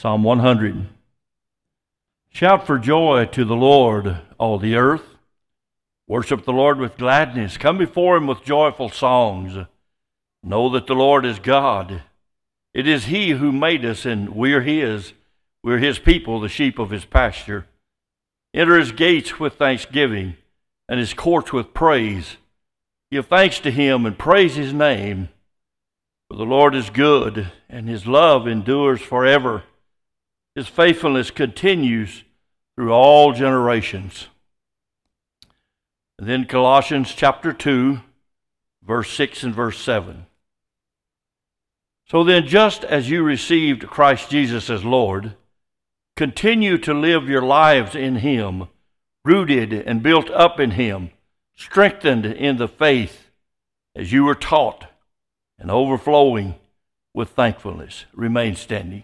Psalm 100. Shout for joy to the Lord, all the earth. Worship the Lord with gladness. Come before him with joyful songs. Know that the Lord is God. It is he who made us, and we're his. We're his people, the sheep of his pasture. Enter his gates with thanksgiving, and his courts with praise. Give thanks to him and praise his name. For the Lord is good, and his love endures forever. His faithfulness continues through all generations. And then Colossians chapter 2, verse 6 and verse 7. So then, just as you received Christ Jesus as Lord, continue to live your lives in him, rooted and built up in him, strengthened in the faith as you were taught, and overflowing with thankfulness. Remain standing.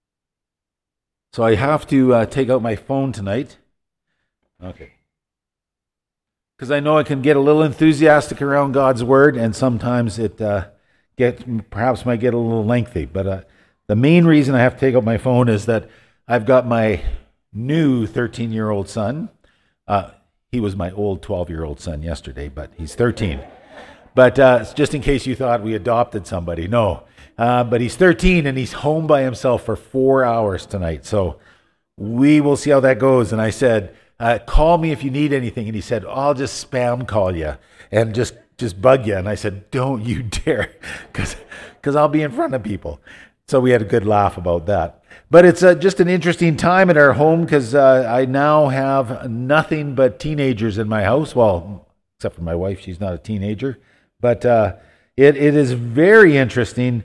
So I have to take out my phone tonight. Okay. Because I know I can get a little enthusiastic around God's Word, and sometimes it perhaps might get a little lengthy. But the main reason I have to take out my phone is that I've got my new 13-year-old son. He was my old 12-year-old son yesterday, but he's 13. But just in case you thought we adopted somebody, no. But he's 13 and he's home by himself for 4 hours tonight. So we will see how that goes. And I said, call me if you need anything. And he said, I'll just spam call you and just bug you. And I said, don't you dare, because I'll be in front of people. So we had a good laugh about that. But it's just an interesting time at our home because I now have nothing but teenagers in my house. Well, except for my wife, she's not a teenager. But it is very interesting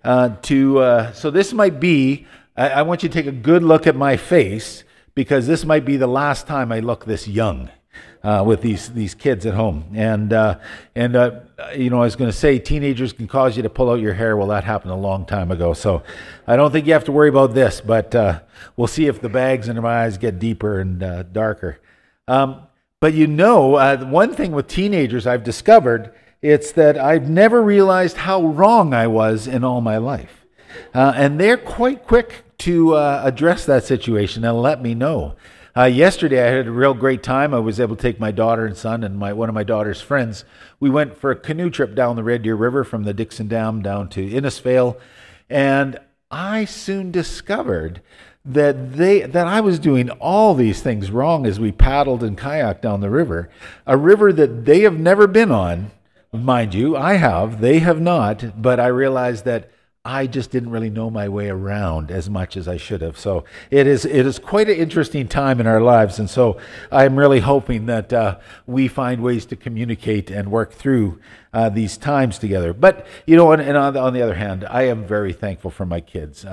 so this might be, I want you to take a good look at my face because this might be the last time I look this young with these kids at home. And I was going to say teenagers can cause you to pull out your hair. Well, that happened a long time ago. So I don't think you have to worry about this, but we'll see if the bags under my eyes get deeper and darker. But one thing with teenagers I've discovered, it's that I've never realized how wrong I was in all my life. And they're quite quick to address that situation and let me know. Yesterday I had a real great time. I was able to take my daughter and son and one of my daughter's friends. We went for a canoe trip down the Red Deer River from the Dixon Dam down to Innisfail. And I soon discovered that I was doing all these things wrong as we paddled and kayaked down the river. A river that they have never been on. Mind you, I have, they have not, but I realized that I just didn't really know my way around as much as I should have. So it is quite an interesting time in our lives, and so I'm really hoping that we find ways to communicate and work through these times together. But, and on the other hand, I am very thankful for my kids.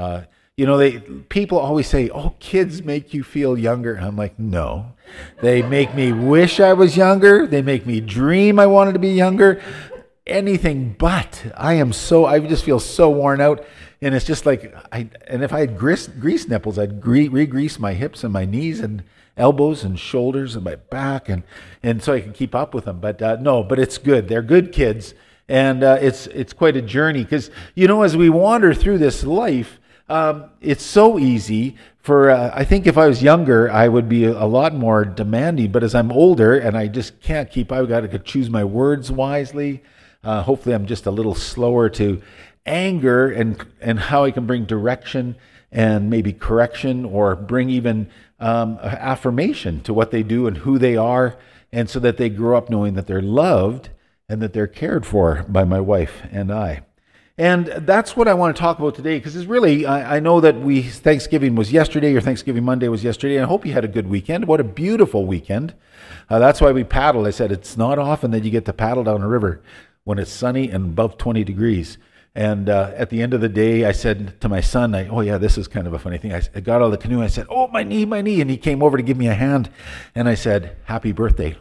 People always say, oh, kids make you feel younger. I'm like, no. They make me wish I was younger. They make me dream I wanted to be younger. Anything but. I just feel so worn out. And it's just like, if I had grease nipples, I'd re-grease my hips and my knees and elbows and shoulders and my back. And so I can keep up with them. But but it's good. They're good kids. And it's quite a journey. Because, as we wander through this life, it's so easy I think if I was younger, I would be a lot more demanding. But as I'm older and I just can't I've got to choose my words wisely. Hopefully I'm just a little slower to anger and how I can bring direction and maybe correction or bring even affirmation to what they do and who they are. And so that they grow up knowing that they're loved and that they're cared for by my wife and I. And that's what I want to talk about today, because it's really, I know that Thanksgiving was yesterday, or Thanksgiving Monday was yesterday, and I hope you had a good weekend. What a beautiful weekend. That's why we paddled. I said it's not often that you get to paddle down a river when it's sunny and above 20 degrees. And at the end of the day, I said to my son, this is kind of a funny thing. I got out of the canoe, and I said, oh, my knee. And he came over to give me a hand. And I said, happy birthday.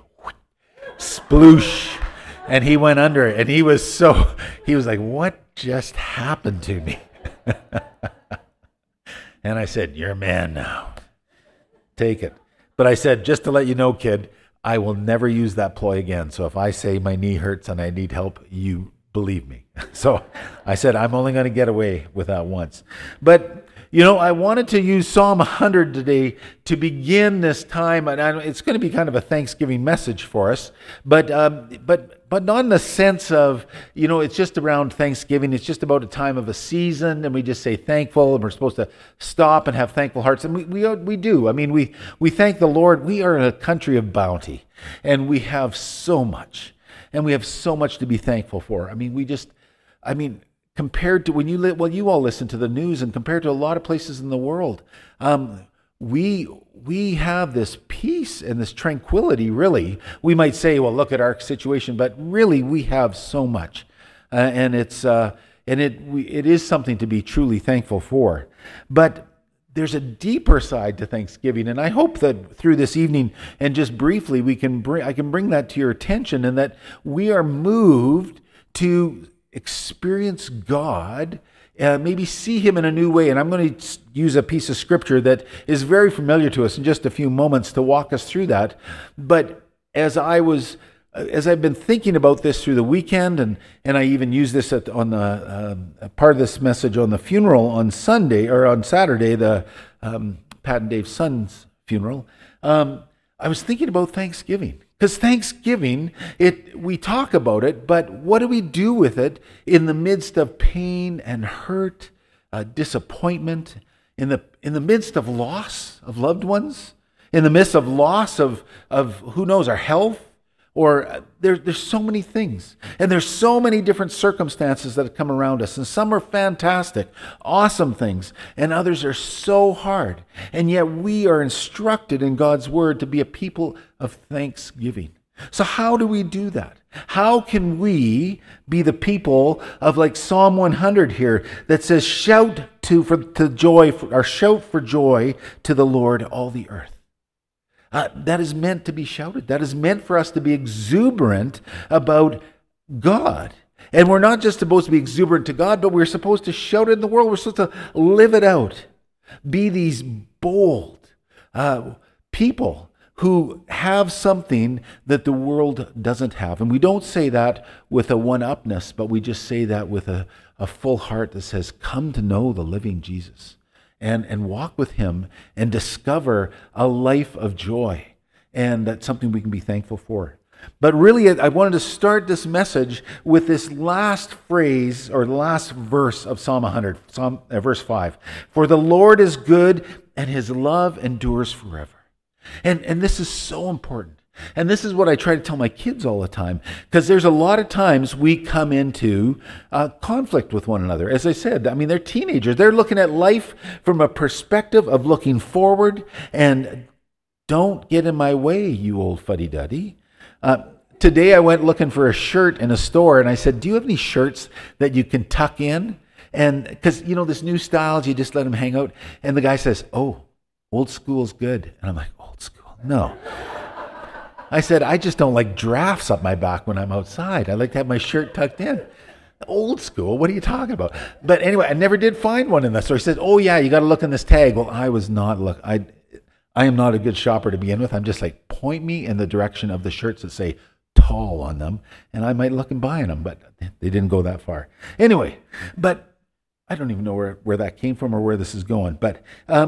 Sploosh. And he went under it. And he was like, what just happened to me? And I said, you're a man now. Take it. But I said, just to let you know, kid, I will never use that ploy again. So if I say my knee hurts and I need help, you believe me. So I said, I'm only going to get away with that once. But I wanted to use Psalm 100 today to begin this time, and it's going to be kind of a Thanksgiving message for us, but not in the sense of, it's just around Thanksgiving. It's just about a time of a season, and we just say thankful, and we're supposed to stop and have thankful hearts, and we do. I mean, we thank the Lord. We are in a country of bounty, and we have so much, and we have so much to be thankful for. Compared to you all listen to the news, and compared to a lot of places in the world, we have this peace and this tranquility. Really, we might say, well, look at our situation, but really, we have so much, and it is something to be truly thankful for. But there's a deeper side to Thanksgiving, and I hope that through this evening and just briefly, I can bring that to your attention, and that we are moved to experience God, maybe see Him in a new way. And I'm going to use a piece of scripture that is very familiar to us in just a few moments to walk us through that. But as I've been thinking about this through the weekend, and I even used this on the part of this message on the funeral on Sunday or on Saturday, the Pat and Dave's son's funeral. I was thinking about Thanksgiving. Because Thanksgiving, we talk about it, but what do we do with it in the midst of pain and hurt, disappointment, in the midst of loss of loved ones, in the midst of loss of who knows, our health, or there's so many things, and there's so many different circumstances that have come around us, and some are fantastic, awesome things, and others are so hard, and yet we are instructed in God's Word to be a people of thanksgiving. So how do we do that? How can we be the people of, like Psalm 100 here that says, shout for joy to the Lord, all the earth? That is meant to be shouted. That is meant for us to be exuberant about God. And we're not just supposed to be exuberant to God, but we're supposed to shout it in the world. We're supposed to live it out. Be these bold people who have something that the world doesn't have. And we don't say that with a one-upness, but we just say that with a full heart that says, come to know the living Jesus. And walk with Him and discover a life of joy. And that's something we can be thankful for. But really, I wanted to start this message with this last phrase or last verse of Psalm 100, verse 5. For the Lord is good and His love endures forever. And this is so important. And this is what I try to tell my kids all the time, because there's a lot of times we come into conflict with one another. As I said, they're teenagers. They're looking at life from a perspective of looking forward, and don't get in my way, you old fuddy-duddy. Today I went looking for a shirt in a store, and I said, do you have any shirts that you can tuck in? And because, this new styles, you just let them hang out. And the guy says, oh, old school's good. And I'm like, old school? No. I said, I just don't like drafts up my back when I'm outside. I like to have my shirt tucked in. Old school? What are you talking about? But anyway, I never did find one in the store. He said, oh yeah, you got to look in this tag. Well, I was not I am not a good shopper to begin with. I'm just like, point me in the direction of the shirts that say tall on them, and I might look and buy them, but they didn't go that far. Anyway, but I don't even know where that came from or where this is going. But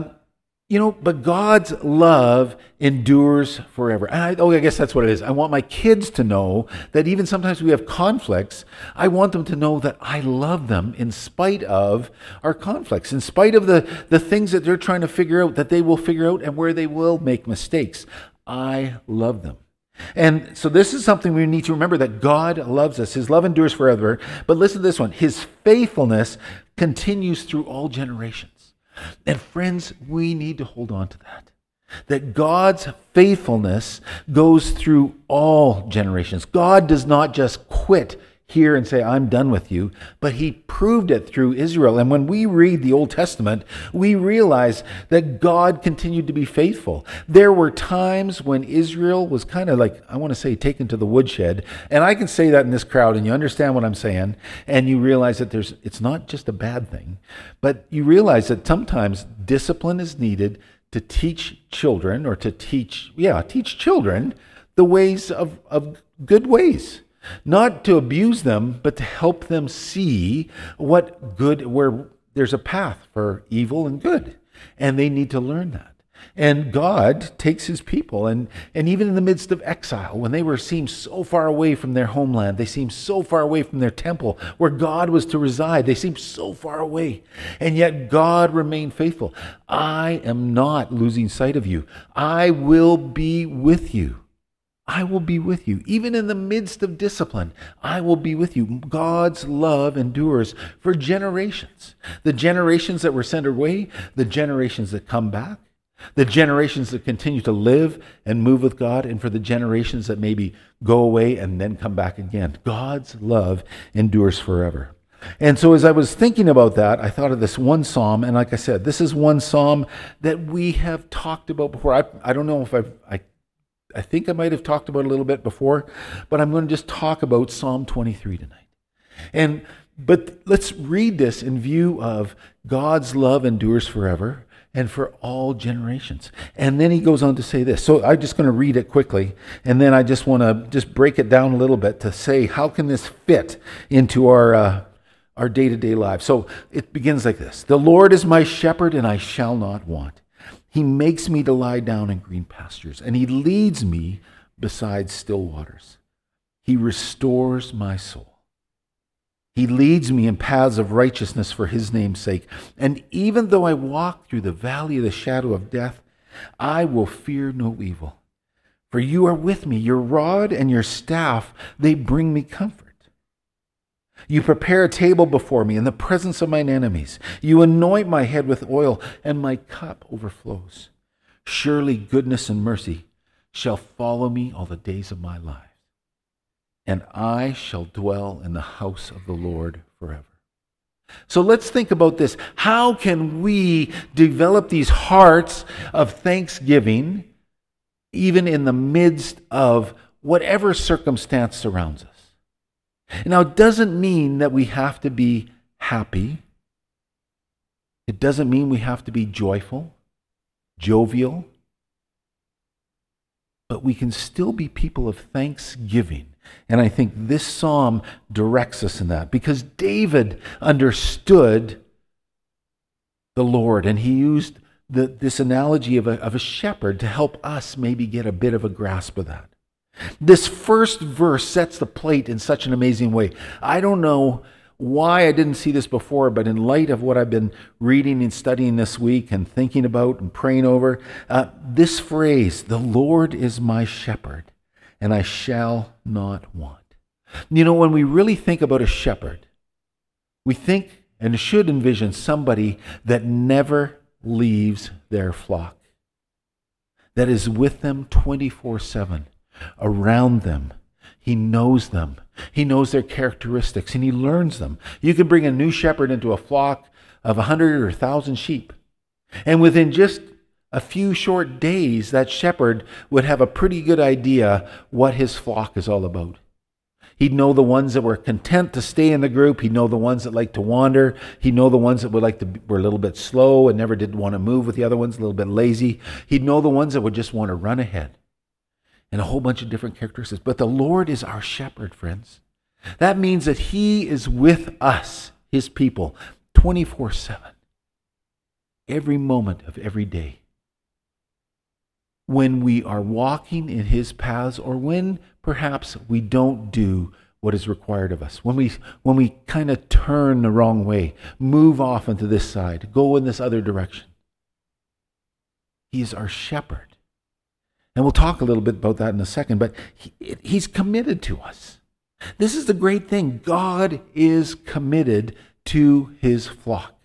but God's love endures forever. And I guess that's what it is. I want my kids to know that even sometimes we have conflicts, I want them to know that I love them in spite of our conflicts, in spite of the things that they're trying to figure out, that they will figure out, and where they will make mistakes. I love them. And so this is something we need to remember, that God loves us. His love endures forever. But listen to this one. His faithfulness continues through all generations. And friends, we need to hold on to that. That God's faithfulness goes through all generations. God does not just quit here and say, I'm done with you, but He proved it through Israel. And when we read the Old Testament, we realize that God continued to be faithful. There were times when Israel was kind of like, I want to say, taken to the woodshed. And I can say that in this crowd, and you understand what I'm saying, and you realize that it's not just a bad thing, but you realize that sometimes discipline is needed to teach children, or to teach children the ways of good ways. Not to abuse them, but to help them see where there's a path for evil and good, and they need to learn that. And God takes his people, and even in the midst of exile, when they seemed so far away from their homeland, they seemed so far away from their temple where God was to reside, they seemed so far away, and yet God remained faithful. I am not losing sight of you. I will be with you. I will be with you. Even in the midst of discipline, I will be with you. God's love endures for generations. The generations that were sent away, the generations that come back, the generations that continue to live and move with God, and for the generations that maybe go away and then come back again. God's love endures forever. And so as I was thinking about that, I thought of this one psalm, and like I said, this is one psalm that we have talked about before. I don't know if I think I might have talked about it a little bit before, but I'm going to just talk about Psalm 23 tonight. But let's read this in view of God's love endures forever and for all generations. And then he goes on to say this. So I'm just going to read it quickly, and then I just want to just break it down a little bit to say, how can this fit into our day-to-day lives? So it begins like this. The Lord is my shepherd, and I shall not want. He makes me to lie down in green pastures, and he leads me beside still waters. He restores my soul. He leads me in paths of righteousness for his name's sake. And even though I walk through the valley of the shadow of death, I will fear no evil. For you are with me. Your rod and your staff, they bring me comfort. You prepare a table before me in the presence of mine enemies. You anoint my head with oil, and my cup overflows. Surely goodness and mercy shall follow me all the days of my life, and I shall dwell in the house of the Lord forever. So let's think about this. How can we develop these hearts of thanksgiving even in the midst of whatever circumstance surrounds us? Now, it doesn't mean that we have to be happy. It doesn't mean we have to be joyful, jovial. But we can still be people of thanksgiving. And I think this psalm directs us in that, because David understood the Lord, and he used this analogy of a shepherd to help us maybe get a bit of a grasp of that. This first verse sets the plate in such an amazing way. I don't know why I didn't see this before, but in light of what I've been reading and studying this week and thinking about and praying over, this phrase, the Lord is my shepherd, and I shall not want. You know, when we really think about a shepherd, we think and should envision somebody that never leaves their flock, that is with them 24/7. Around them. He knows them. He knows their characteristics, and he learns them. You can bring a new shepherd into a flock of 100 or 1,000 sheep, and within just a few short days, that shepherd would have a pretty good idea what his flock is all about. He'd know the ones that were content to stay in the group. He'd know the ones that like to wander. He'd know the ones that were a little bit slow and never did want to move with the other ones, a little bit lazy. He'd know the ones that would just want to run ahead. And a whole bunch of different characteristics. But the Lord is our shepherd, friends. That means that he is with us, his people, 24/7. Every moment of every day. When we are walking in his paths, or when perhaps we don't do what is required of us. When we kind of turn the wrong way, move off into this side, go in this other direction. He is our shepherd. And we'll talk a little bit about that in a second, but he's committed to us. This is the great thing. God is committed to his flock.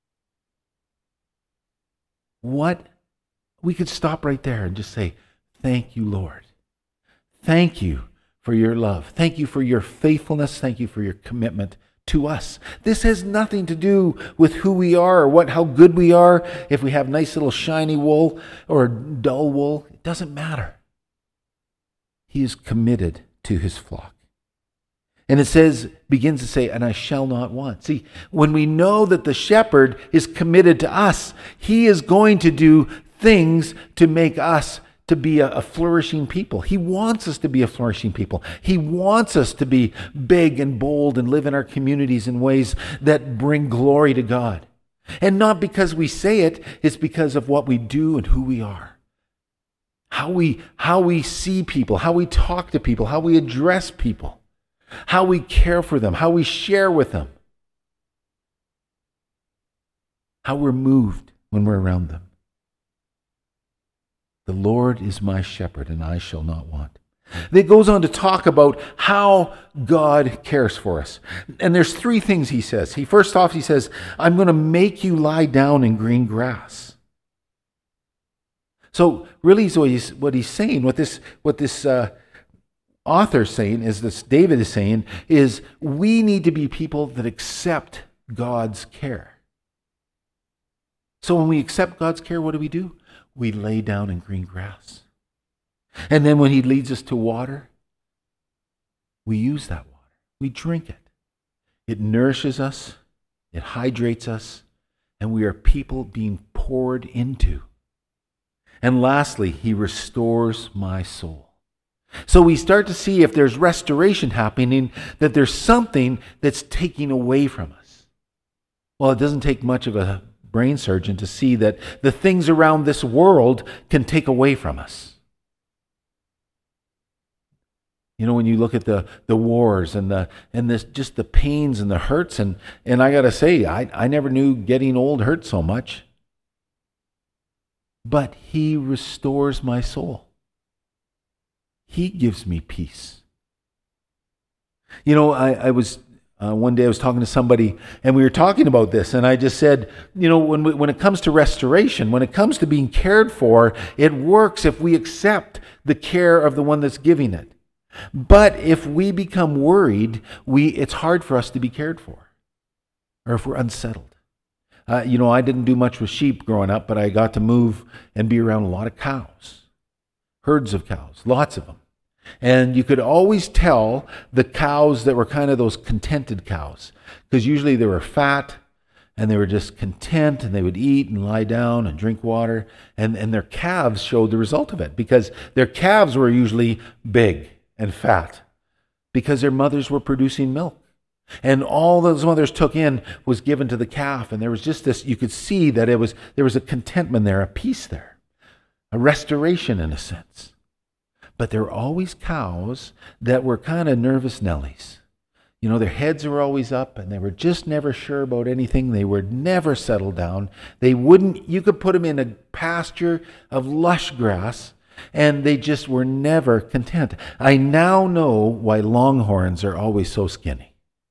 We could stop right there and just say, thank you, Lord. Thank you for your love. Thank you for your faithfulness. Thank you for your commitment to us. This has nothing to do with who we are or how good we are. If we have nice little shiny wool or dull wool, it doesn't matter. He is committed to his flock. And it begins to say, and I shall not want. See, when we know that the shepherd is committed to us, he is going to do things to make us to be a flourishing people. He wants us to be a flourishing people. He wants us to be big and bold and live in our communities in ways that bring glory to God. And not because we say it, it's because of what we do and who we are. How we see people, how we talk to people, how we address people, how we care for them, how we share with them, how we're moved when we're around them. The Lord is my shepherd, and I shall not want. It goes on to talk about how God cares for us. And there's three things he says. First off, he says, I'm going to make you lie down in green grass. So really what he's saying, what this author's saying, is this David is saying, is we need to be people that accept God's care. So when we accept God's care, what do? We lay down in green grass. And then when he leads us to water, we use that water. We drink it. It nourishes us. It hydrates us. And we are people being poured into. And lastly, he restores my soul. So we start to see, if there's restoration happening, that there's something that's taking away from us. Well, it doesn't take much of a brain surgeon to see that the things around this world can take away from us. You know, when you look at the wars and just the pains and the hurts, and I got to say, I never knew getting old hurt so much. But he restores my soul. He gives me peace. You know, I was one day I was talking to somebody, and we were talking about this, and I just said, you know, when it comes to restoration, when it comes to being cared for, it works if we accept the care of the one that's giving it. But if we become worried, it's hard for us to be cared for, or if we're unsettled. You know, I didn't do much with sheep growing up, but I got to move and be around a lot of cows, herds of cows, lots of them. And you could always tell the cows that were kind of those contented cows, because usually they were fat and they were just content, and they would eat and lie down and drink water, and their calves showed the result of it, because their calves were usually big and fat because their mothers were producing milk. And all those mothers took in was given to the calf, and there was just this, you could see that there was a contentment there, a peace there, a restoration in a sense. But there were always cows that were kind of nervous Nellies. You know, their heads were always up, and they were just never sure about anything. They would never settle down. You could put them in a pasture of lush grass, and they just were never content. I now know why longhorns are always so skinny.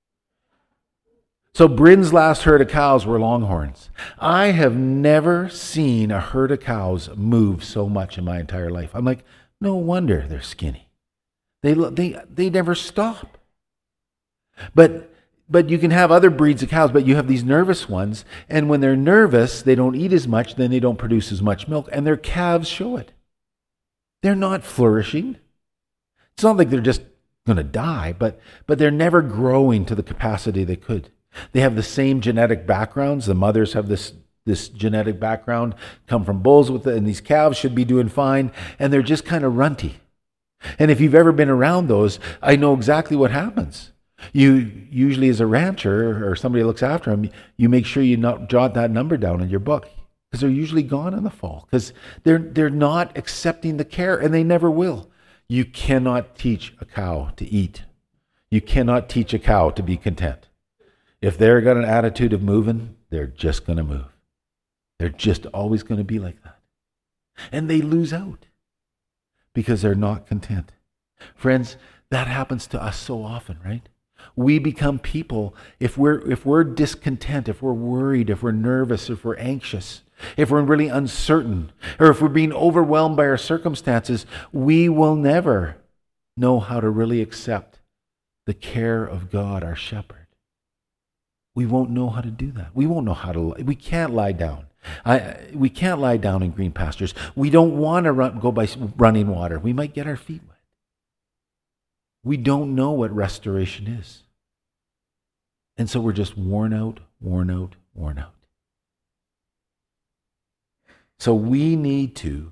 So Bryn's last herd of cows were longhorns. I have never seen a herd of cows move so much in my entire life. I'm like, no wonder they're skinny. They never stop. But you can have other breeds of cows, but you have these nervous ones, and when they're nervous, they don't eat as much, then they don't produce as much milk, and their calves show it. They're not flourishing. It's not like they're just going to die, but they're never growing to the capacity they could. They have the same genetic backgrounds. The mothers have this genetic background, come from bulls with it, and these calves should be doing fine, and they're just kind of runty. And if you've ever been around those, I know exactly what happens. You usually, as a rancher or somebody looks after them, you make sure you not jot that number down in your book, because they're usually gone in the fall, because they're not accepting the care, and they never will. You cannot teach a cow to eat. You cannot teach a cow to be content. If they're got an attitude of moving, they're just going to move. They're just always going to be like that. And they lose out because they're not content. Friends, that happens to us so often, right? We become people, if we're discontent, if we're worried, if we're nervous, if we're anxious, if we're really uncertain, or if we're being overwhelmed by our circumstances, we will never know how to really accept the care of God, our shepherd. We won't know how to do that. We won't know how to. We can't lie down. We can't lie down in green pastures. We don't want to go by running water. We might get our feet wet. We don't know what restoration is. And so we're just worn out. So we need to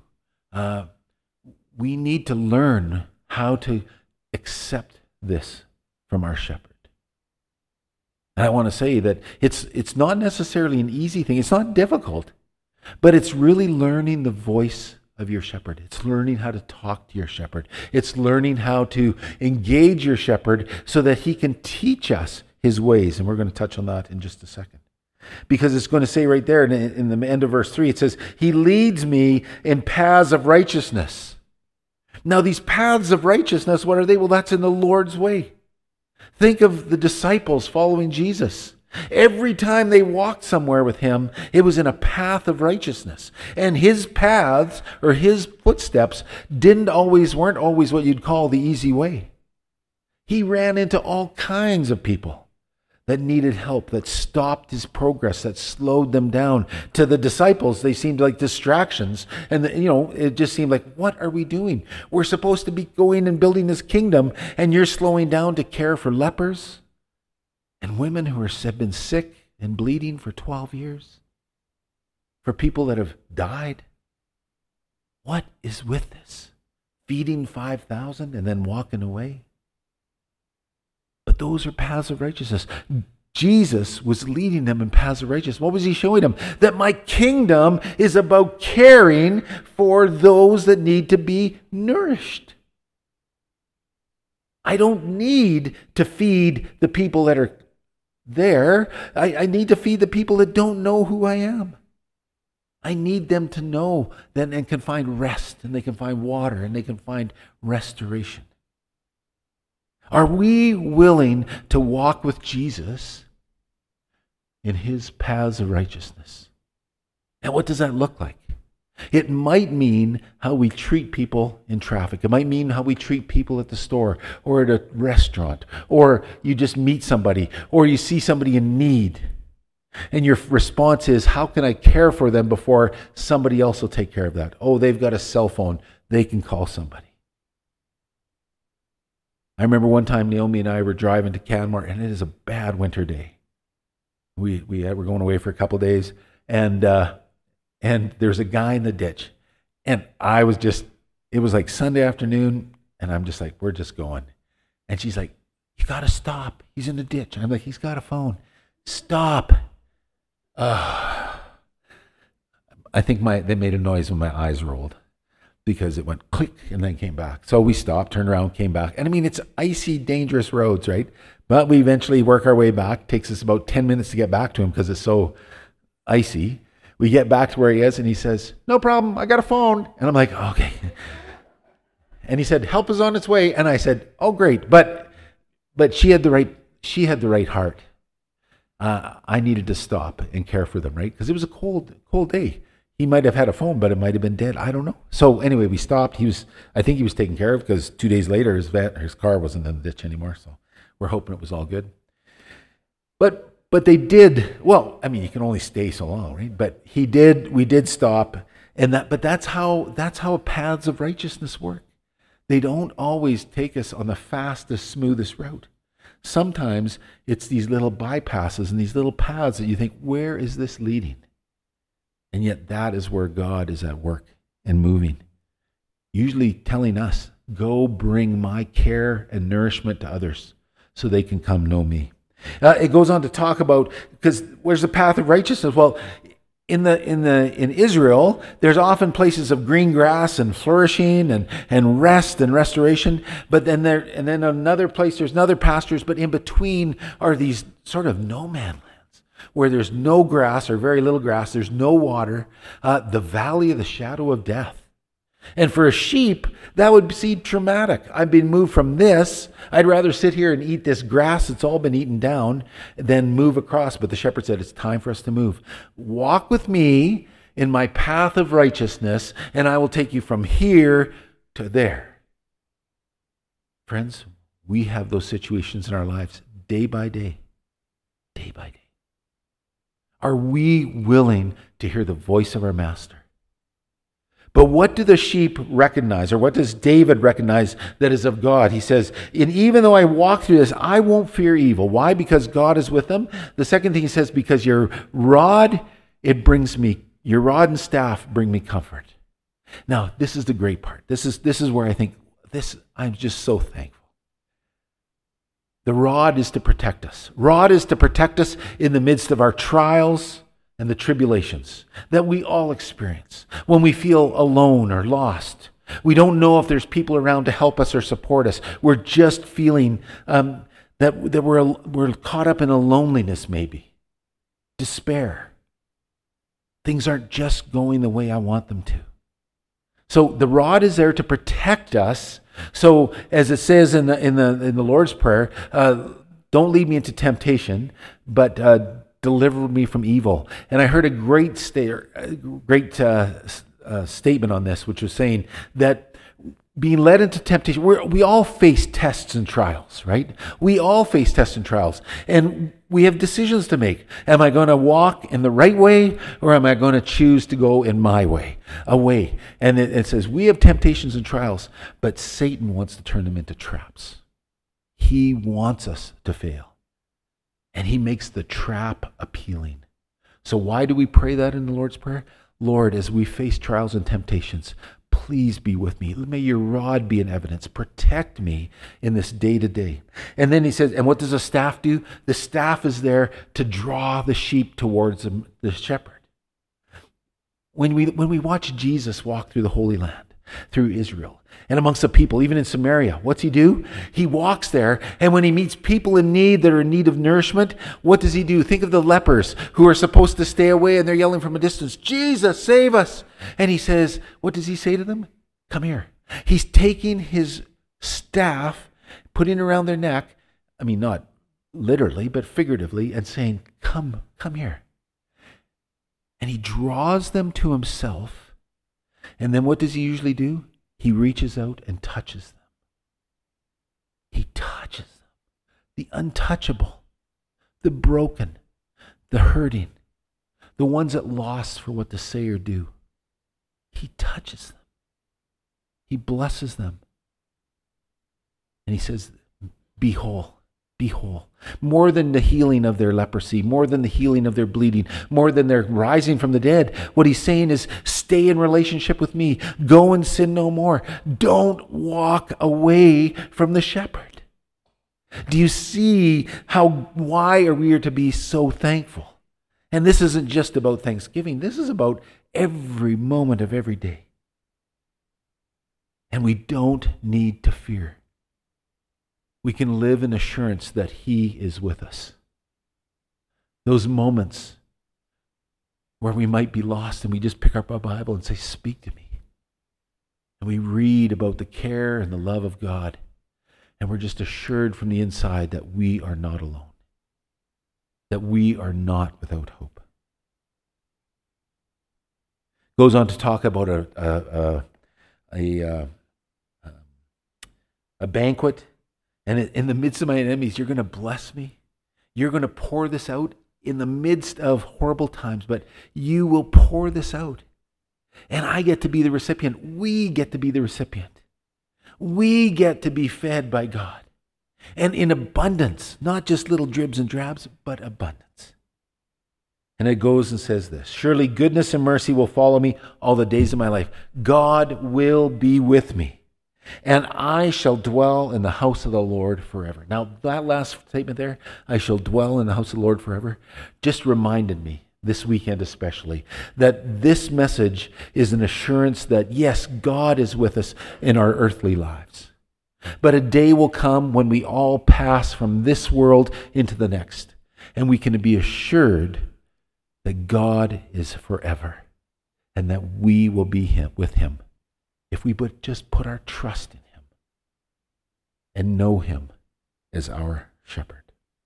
learn how to accept this from our shepherd. And I want to say that it's not necessarily an easy thing. It's not difficult, but it's really learning the voice of your shepherd. It's learning how to talk to your shepherd. It's learning how to engage your shepherd so that he can teach us his ways. And we're going to touch on that in just a second. Because it's going to say right there in the end of verse 3, it says, he leads me in paths of righteousness. Now these paths of righteousness, what are they? Well, that's in the Lord's way. Think of the disciples following Jesus. Every time they walked somewhere with him, it was in a path of righteousness. And his paths or his footsteps weren't always what you'd call the easy way. He ran into all kinds of people that needed help, that stopped his progress, that slowed them down. To the disciples, they seemed like distractions. And, it just seemed like, what are we doing? We're supposed to be going and building this kingdom, and you're slowing down to care for lepers and women who have been sick and bleeding for 12 years, for people that have died. What is with this? Feeding 5,000 and then walking away? But those are paths of righteousness. Jesus was leading them in paths of righteousness. What was he showing them? That my kingdom is about caring for those that need to be nourished. I don't need to feed the people that are there. I need to feed the people that don't know who I am. I need them to know that and can find rest, and they can find water, and they can find restoration. Are we willing to walk with Jesus in his paths of righteousness? And what does that look like? It might mean how we treat people in traffic. It might mean how we treat people at the store or at a restaurant, or you just meet somebody, or you see somebody in need. And your response is, how can I care for them before somebody else will take care of that? Oh, they've got a cell phone. They can call somebody. I remember one time Naomi and I were driving to Canmore, and it is a bad winter day. We were going away for a couple of days, and there's a guy in the ditch. And it was like Sunday afternoon, and I'm just like, we're just going. And she's like, you got to stop. He's in the ditch. And I'm like, he's got a phone. Stop. I think they made a noise when my eyes rolled, because it went click and then came back. So we stopped, turned around, came back. And I mean, it's icy, dangerous roads, right? But we eventually work our way back. It takes us about 10 minutes to get back to him because it's so icy. We get back to where he is, and he says, no problem, I got a phone. And I'm like, okay. And he said, help is on its way. And I said, oh, great. But she had the right heart. I needed to stop and care for them, right? Because it was a cold day. He might have had a phone, but it might have been dead. I don't know. So anyway, we stopped. I think he was taken care of, because 2 days later, his car wasn't in the ditch anymore. So we're hoping it was all good. But they did. Well, I mean, you can only stay so long, right? But we did stop, but that's how paths of righteousness work. They don't always take us on the fastest, smoothest route. Sometimes it's these little bypasses and these little paths that you think, where is this leading? And yet that is where God is at work and moving. Usually telling us, go bring my care and nourishment to others so they can come know me. It goes on to talk about, because where's the path of righteousness? Well, in Israel, there's often places of green grass and flourishing and rest and restoration. But then another place, there's another pastures, but in between are these sort of no man lands where there's no grass or very little grass, there's no water, the valley of the shadow of death. And for a sheep, that would seem traumatic. I've been moved from this. I'd rather sit here and eat this grass that's all been eaten down than move across. But the shepherd said, it's time for us to move. Walk with me in my path of righteousness, and I will take you from here to there. Friends, we have those situations in our lives day by day. Day by day. Are we willing to hear the voice of our master? But what do the sheep recognize, or what does David recognize that is of God? He says, and even though I walk through this, I won't fear evil. Why? Because God is with them. The second thing he says, because your rod and staff bring me comfort. Now, this is the great part. This is where I think, I'm just so thankful. The rod is to protect us. Rod is to protect us in the midst of our trials and the tribulations that we all experience. When we feel alone or lost, we don't know if there's people around to help us or support us. We're just feeling that we're caught up in a loneliness, maybe despair. Things aren't just going the way I want them to. So the rod is there to protect us. So as it says in the Lord's Prayer, don't lead me into temptation, but deliver me from evil. And I heard a great statement on this, which was saying that being led into temptation, we all face tests and trials, right? We all face tests and trials. And we have decisions to make. Am I going to walk in the right way, or am I going to choose to go in my way, away? And it says we have temptations and trials, but Satan wants to turn them into traps. He wants us to fail. And he makes the trap appealing. So why do we pray that in the Lord's Prayer? Lord, as we face trials and temptations, please be with me. May your rod be an evidence. Protect me in this day-to-day. And then he says, and what does a staff do? The staff is there to draw the sheep towards the shepherd. When we watch Jesus walk through the Holy Land, through Israel, and amongst the people, even in Samaria, what's he do? He walks there, and when he meets people in need that are in need of nourishment, what does he do? Think of the lepers who are supposed to stay away, and they're yelling from a distance, Jesus, save us. And he says, what does he say to them? Come here. He's taking his staff, putting it around their neck, I mean, not literally, but figuratively, and saying, come here. And he draws them to himself, and then what does he usually do? He reaches out and touches them. He touches them. The untouchable, the broken, the hurting, the ones at loss for what to say or do. He touches them. He blesses them. And he says, be whole, be whole. More than the healing of their leprosy, more than the healing of their bleeding, more than their rising from the dead. What he's saying is, stay in relationship with me. Go and sin no more. Don't walk away from the shepherd. Do you see why are we to be so thankful? And this isn't just about Thanksgiving. This is about every moment of every day. And we don't need to fear. We can live in assurance that he is with us. Those moments where we might be lost and we just pick up our Bible and say, speak to me. And we read about the care and the love of God. And we're just assured from the inside that we are not alone. That we are not without hope. Goes on to talk about a banquet. And in the midst of my enemies, you're going to bless me. You're going to pour this out in the midst of horrible times, but you will pour this out. And I get to be the recipient. We get to be the recipient. We get to be fed by God. And in abundance, not just little dribs and drabs, but abundance. And it goes and says this, surely goodness and mercy will follow me all the days of my life. God will be with me. And I shall dwell in the house of the Lord forever. Now, that last statement there, I shall dwell in the house of the Lord forever, just reminded me, this weekend especially, that this message is an assurance that, yes, God is with us in our earthly lives. But a day will come when we all pass from this world into the next, and we can be assured that God is forever, and that we will be with him. If we would just put our trust in him and know him as our shepherd.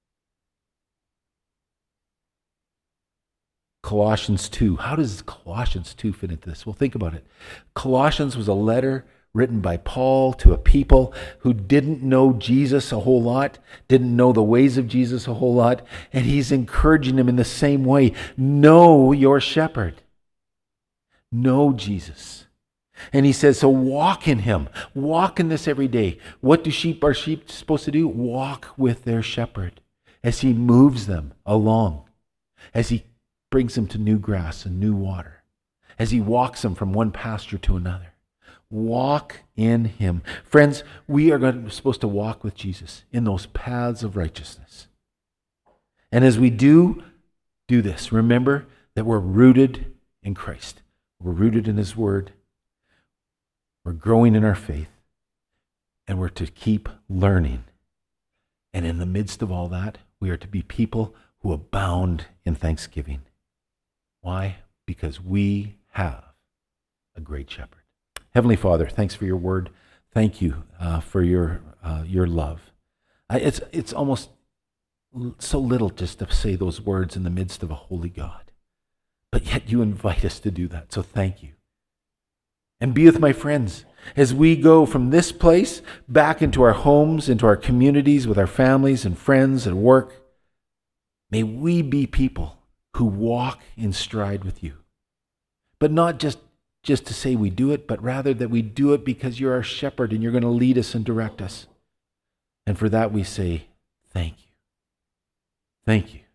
Colossians 2. How does Colossians 2 fit into this? Well, think about it. Colossians was a letter written by Paul to a people who didn't know Jesus a whole lot, didn't know the ways of Jesus a whole lot, and he's encouraging them in the same way. Know your shepherd. Know Jesus. And he says, so walk in him. Walk in this every day. What are sheep supposed to do? Walk with their shepherd as he moves them along, as he brings them to new grass and new water, as he walks them from one pasture to another. Walk in him. Friends, we are supposed to walk with Jesus in those paths of righteousness. And as we do this, remember that we're rooted in Christ. We're rooted in his word. We're growing in our faith. And we're to keep learning. And in the midst of all that, we are to be people who abound in thanksgiving. Why? Because we have a great shepherd. Heavenly Father, thanks for your word. Thank you for your love. It's almost so little just to say those words in the midst of a holy God. But yet you invite us to do that. So thank you. And be with my friends as we go from this place back into our homes, into our communities, with our families and friends and work. May we be people who walk in stride with you. But not just to say we do it, but rather that we do it because you're our shepherd and you're going to lead us and direct us. And for that we say, thank you. Thank you.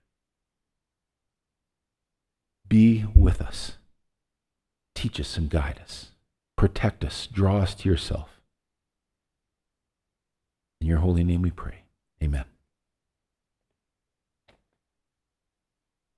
Be with us. Teach us and guide us. Protect us. Draw us to yourself. In your holy name we pray. Amen.